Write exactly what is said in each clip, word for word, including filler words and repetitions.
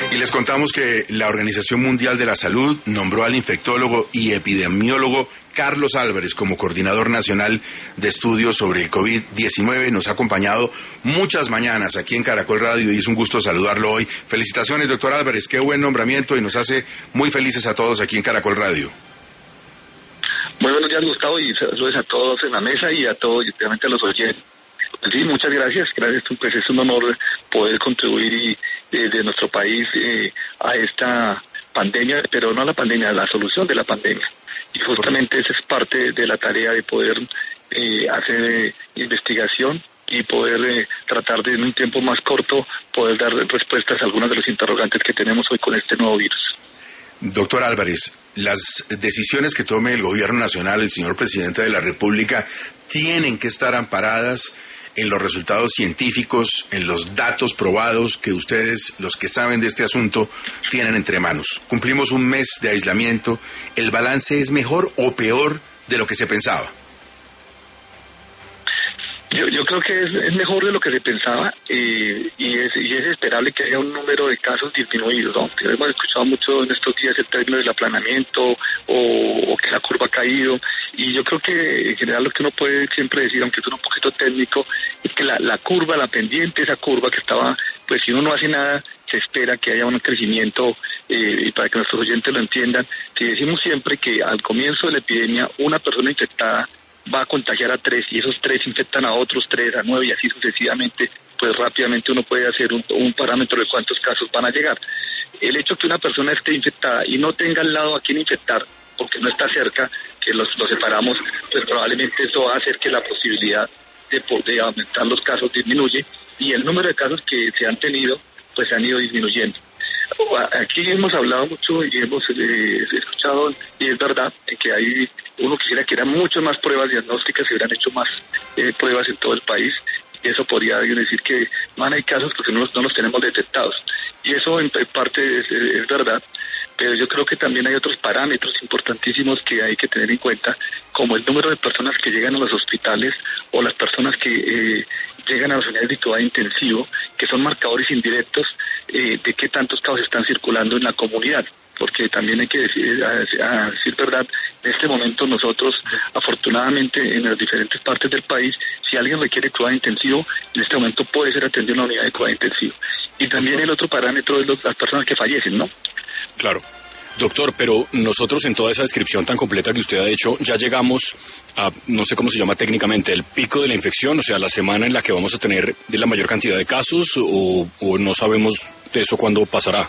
Y les contamos que la Organización Mundial de la Salud nombró al infectólogo y epidemiólogo Carlos Álvarez como coordinador nacional de estudios sobre el COVID diecinueve. Nos ha acompañado muchas mañanas aquí en Caracol Radio y es un gusto saludarlo hoy. Felicitaciones, doctor Álvarez, qué buen nombramiento y nos hace muy felices a todos aquí en Caracol Radio. Muy buenos días, Gustavo, y saludos a todos en la mesa y a todos, y obviamente a los oyentes. Sí, muchas gracias, gracias, pues es un honor poder contribuir y eh, de nuestro país eh, a esta pandemia, pero no a la pandemia, a la solución de la pandemia. Y justamente esa es parte de la tarea de poder eh, hacer eh, investigación y poder eh, tratar de en un tiempo más corto poder dar respuestas a algunos de los interrogantes que tenemos hoy con este nuevo virus. Doctor Álvarez, las decisiones que tome el gobierno nacional, el señor presidente de la República, tienen que estar amparadas en los resultados científicos, en los datos probados que ustedes, los que saben de este asunto, tienen entre manos. Cumplimos un mes de aislamiento. ¿El balance es mejor o peor de lo que se pensaba? Yo, yo creo que es, es mejor de lo que se pensaba eh, y, es, y es esperable que haya un número de casos disminuidos, ¿no? Hemos escuchado mucho en estos días el término del aplanamiento o, o que la curva ha caído, y yo creo que en general lo que uno puede siempre decir, aunque es un poquito técnico, es que la, la curva, la pendiente, esa curva que estaba, pues si uno no hace nada, se espera que haya un crecimiento, eh, y para que nuestros oyentes lo entiendan, que decimos siempre que al comienzo de la epidemia una persona infectada va a contagiar a tres y esos tres infectan a otros tres, a nueve y así sucesivamente, pues rápidamente uno puede hacer un, un parámetro de cuántos casos van a llegar. El hecho que una persona esté infectada y no tenga al lado a quien infectar, porque no está cerca, que los, los separamos, pues probablemente eso va a hacer que la posibilidad de, de aumentar los casos disminuye y el número de casos que se han tenido, pues se han ido disminuyendo. Aquí hemos hablado mucho y hemos eh, escuchado, y es verdad, que hay uno quisiera que eran muchas más pruebas diagnósticas, se hubieran hecho más eh, pruebas en todo el país, y eso podría decir que man, hay casos porque no los, no los tenemos detectados, y eso en, en parte es, es verdad, pero yo creo que también hay otros parámetros importantísimos que hay que tener en cuenta, como el número de personas que llegan a los hospitales o las personas que eh, llegan a las unidades de cuidado intensivo, que son marcadores indirectos eh, de qué tantos casos están circulando en la comunidad, porque también hay que decir, a, a decir verdad, en este momento nosotros, afortunadamente, en las diferentes partes del país, si alguien requiere cuidado intensivo, en este momento puede ser atendido en una unidad de cuidado intensivo. Y también el otro parámetro es los, las personas que fallecen, ¿no? Claro. Doctor, pero nosotros en toda esa descripción tan completa que usted ha hecho, ya llegamos a, no sé cómo se llama técnicamente, el pico de la infección, o sea, la semana en la que vamos a tener la mayor cantidad de casos, o, o no sabemos de eso cuándo pasará.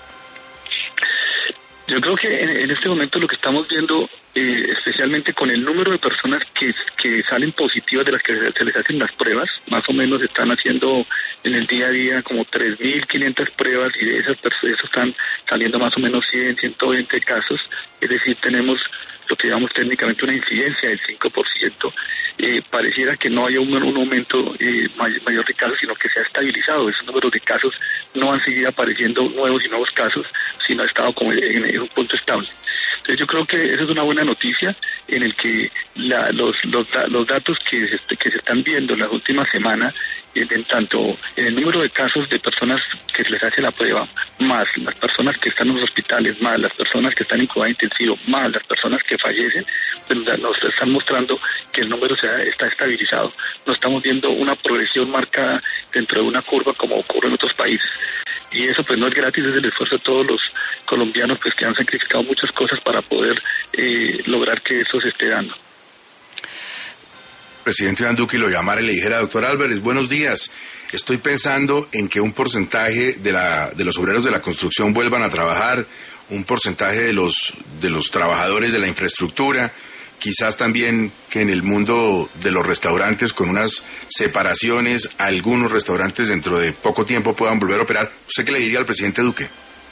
Yo creo que en, en este momento lo que estamos viendo, eh, especialmente con el número de personas que, que salen positivas de las que se, se les hacen las pruebas, más o menos están haciendo en el día a día como tres mil quinientas pruebas y de esas personas están saliendo más o menos cien, ciento veinte casos, es decir, tenemos lo que llamamos técnicamente una incidencia del cinco por ciento. Eh, pareciera que no haya un, un aumento eh, mayor, mayor de casos, sino que se ha estabilizado. Esos números de casos no han seguido apareciendo nuevos y nuevos casos, sino ha estado como en, en un punto estable. Entonces yo creo que esa es una buena noticia en el que la, los, los, los datos que se, que se están viendo en las últimas semanas, en tanto en el número de casos de personas que se les hace la prueba, más las personas que están en los hospitales, más las personas que están en cuidado intensivo, más las personas que fallecen, pues nos están mostrando que el número se ha, está estabilizado. No estamos viendo una progresión marcada dentro de una curva como ocurre en otros países. Y eso pues no es gratis, es el esfuerzo de todos los colombianos pues que han sacrificado muchas cosas para poder eh, lograr que eso se esté dando. Presidente Iván Duque lo llamara y le dijera, doctor Álvarez, buenos días, estoy pensando en que un porcentaje de la de los obreros de la construcción vuelvan a trabajar, un porcentaje de los de los trabajadores de la infraestructura, quizás también que en el mundo de los restaurantes con unas separaciones, algunos restaurantes dentro de poco tiempo puedan volver a operar. ¿Usted qué le diría al presidente Duque?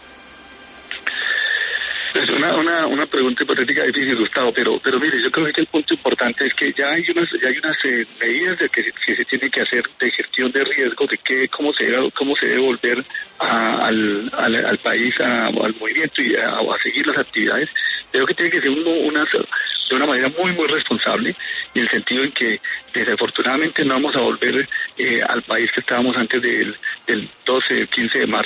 Es una, una, una pregunta hipotética difícil, Gustavo, pero pero mire, yo creo que el punto importante es que ya hay unas ya hay unas eh, medidas de que, que se tiene que hacer de gestión de riesgo, de que cómo se debe, cómo se debe volver a, al, al, al país, a, al movimiento y a, a seguir las actividades. Creo que tiene que ser uno, una, de una manera muy, muy responsable, en el sentido en que desafortunadamente no vamos a volver eh, al país que estábamos antes del, del doce, quince de marzo,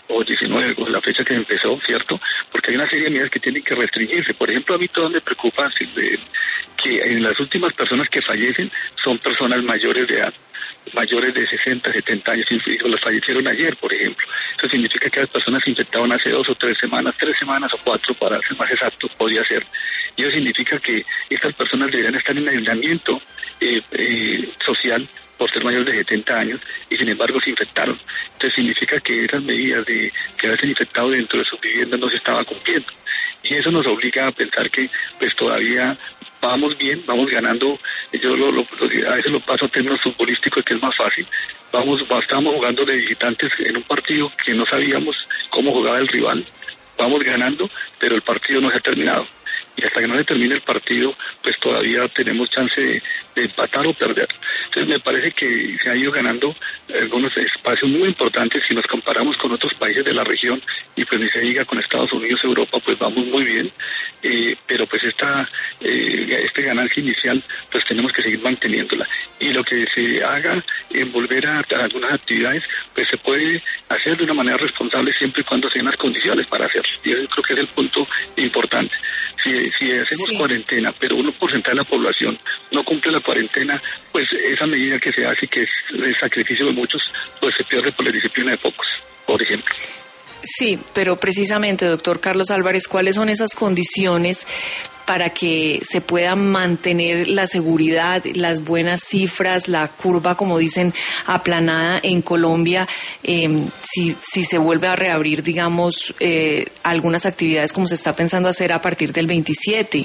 o diecinueve, o la fecha que empezó, ¿cierto? Porque hay una serie de medidas que tienen que restringirse. Por ejemplo, a mí todo me preocupa que en las últimas personas que fallecen son personas mayores de edad, mayores de sesenta, setenta años, y los fallecieron ayer, por ejemplo. Eso significa que las personas se infectaron hace dos o tres semanas, tres semanas o cuatro, para ser más exacto, podría ser. Y eso significa que estas personas deberían estar en aislamiento eh, eh, social por ser mayores de setenta años, y sin embargo se infectaron. Entonces significa que esas medidas de que haberse infectado dentro de sus viviendas no se estaba cumpliendo. Y eso nos obliga a pensar que pues todavía vamos bien, vamos ganando. Yo lo, lo, a veces lo paso a términos futbolísticos, que es más fácil. Vamos, estábamos jugando de visitantes en un partido que no sabíamos cómo jugaba el rival. Vamos ganando, pero el partido no se ha terminado. Y hasta que no se termine el partido, pues todavía tenemos chance de, de empatar o perder. Entonces me parece que se ha ido ganando algunos espacios muy importantes si nos comparamos con otros países de la región, y pues ni se diga con Estados Unidos, Europa, pues vamos muy bien. Eh, pero pues esta eh, este ganancia inicial pues tenemos que seguir manteniéndola, y lo que se haga en volver a, a algunas actividades pues se puede hacer de una manera responsable siempre y cuando se den las condiciones para hacerlo, y eso creo que es el punto importante. Si, si hacemos sí. cuarentena, pero un porcentaje de la población no cumple la cuarentena, pues esa medida que se hace, que es el sacrificio de muchos, pues se pierde por la disciplina de pocos, por ejemplo. Sí, pero precisamente, doctor Carlos Álvarez, ¿cuáles son esas condiciones para que se pueda mantener la seguridad, las buenas cifras, la curva, como dicen, aplanada en Colombia, eh, si, si se vuelve a reabrir, digamos, eh, algunas actividades como se está pensando hacer a partir del veintisiete?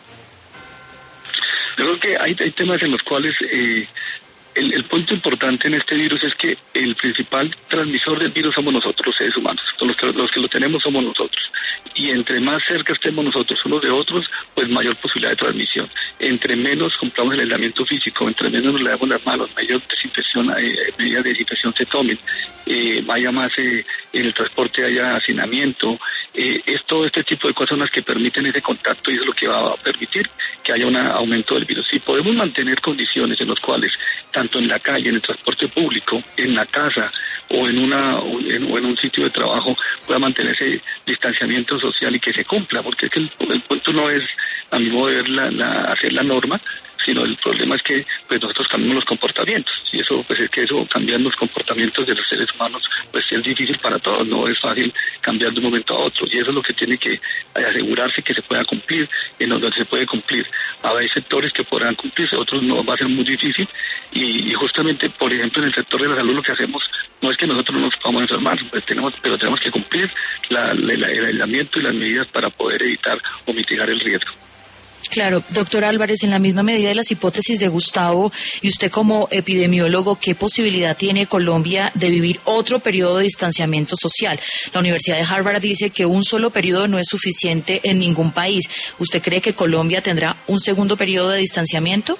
Yo creo que hay, hay temas en los cuales... Eh, El, el punto importante en este virus es que el principal transmisor del virus somos nosotros, los seres humanos. Los que, los que lo tenemos somos nosotros. Y entre más cerca estemos nosotros unos de otros, pues mayor posibilidad de transmisión. Entre menos cumplamos el aislamiento físico, entre menos nos lavamos las manos, mayor desinfección, eh, medidas de desinfección se tomen, eh, vaya más eh, en el transporte, haya hacinamiento. Eh, es todo este tipo de cosas las que permiten ese contacto, y es lo que va a permitir que haya un aumento del virus. Si podemos mantener condiciones en las cuales tanto en la calle, en el transporte público, en la casa o en una en, o en un sitio de trabajo, pueda mantener ese distanciamiento social y que se cumpla, porque es que el, el punto no es, a mi modo de ver, la, la, hacer la norma, sino el problema es que pues nosotros cambiamos los comportamientos, y eso pues es que eso, cambiar los comportamientos de los seres humanos, pues es difícil para todos, no es fácil cambiar de un momento a otro, y eso es lo que tiene que asegurarse que se pueda cumplir, en donde se puede cumplir. Hay sectores que podrán cumplirse, otros no, va a ser muy difícil, y, y justamente, por ejemplo, en el sector de la salud lo que hacemos no es que nosotros no nos podamos enfermar, pues tenemos, pero tenemos que cumplir la, la, el aislamiento y las medidas para poder evitar o mitigar el riesgo. Claro, doctor Álvarez, en la misma medida de las hipótesis de Gustavo, y usted como epidemiólogo, ¿qué posibilidad tiene Colombia de vivir otro periodo de distanciamiento social? La Universidad de Harvard dice que un solo periodo no es suficiente en ningún país. ¿Usted cree que Colombia tendrá un segundo periodo de distanciamiento?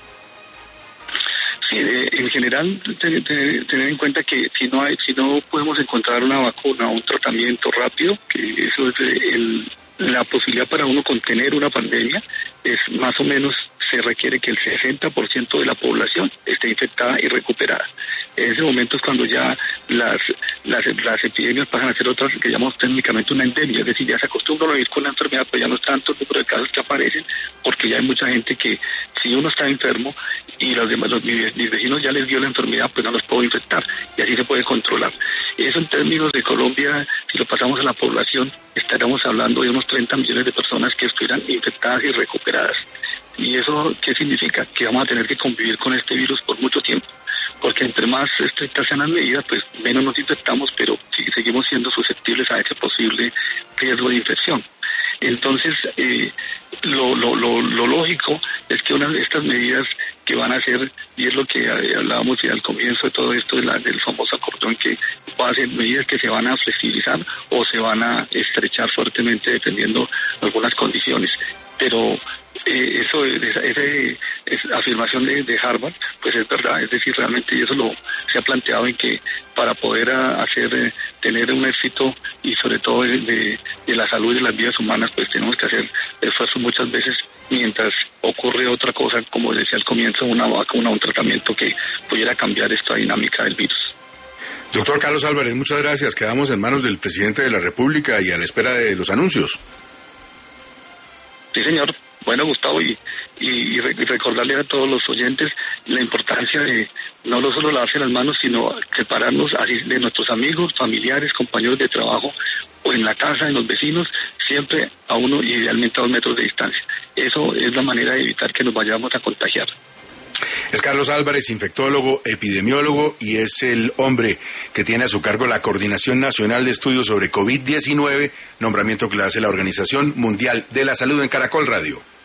Sí, en general tener en cuenta que si no hay, si no podemos encontrar una vacuna o un tratamiento rápido, que eso es el la posibilidad para uno contener una pandemia, es más o menos, se requiere que el sesenta por ciento de la población esté infectada y recuperada. En ese momento es cuando ya las, las, las epidemias pasan a ser otras que llamamos técnicamente una endemia, es decir, ya se acostumbran a vivir con la enfermedad, pero ya no es tanto el número de casos que aparecen, porque ya hay mucha gente que, si uno está enfermo y los demás, los, mis, mis vecinos ya les dio la enfermedad, pues no los puedo infectar, y así se puede controlar. Eso en términos de Colombia, si lo pasamos a la población, estaríamos hablando de unos treinta millones de personas que estuvieran infectadas y recuperadas. ¿Y eso qué significa? Que vamos a tener que convivir con este virus por mucho tiempo, porque entre más estrictas sean las medidas, pues menos nos infectamos, pero sí, seguimos siendo susceptibles a ese posible riesgo de infección. Entonces, eh, lo, lo, lo, lo lógico es que una de estas medidas que van a ser, y es lo que hablábamos ya al comienzo de todo esto, de la, del famoso acordón, que va a ser medidas que se van a flexibilizar o se van a estrechar fuertemente dependiendo de algunas condiciones. Pero eh, eso, esa, esa afirmación de, de Harvard, pues es verdad, es decir, realmente eso lo se ha planteado en que para poder a, hacer, eh, tener un éxito y sobre todo de, de, de la salud y de las vidas humanas, pues tenemos que hacer esfuerzos muchas veces mientras ocurre otra cosa, como decía al comienzo, una vacuna, un tratamiento que pudiera cambiar esta dinámica del virus. Doctor Carlos Álvarez, muchas gracias. Quedamos en manos del presidente de la República y a la espera de los anuncios. Sí, señor. Bueno, Gustavo, y, y, y recordarle a todos los oyentes la importancia de no solo lavarse las manos, sino separarnos así de nuestros amigos, familiares, compañeros de trabajo, o en la casa, en los vecinos, siempre a uno y idealmente a dos metros de distancia. Eso es la manera de evitar que nos vayamos a contagiar. Es Carlos Álvarez, infectólogo, epidemiólogo, y es el hombre que tiene a su cargo la Coordinación Nacional de Estudios sobre COVID diecinueve, nombramiento que le hace la Organización Mundial de la Salud en Caracol Radio.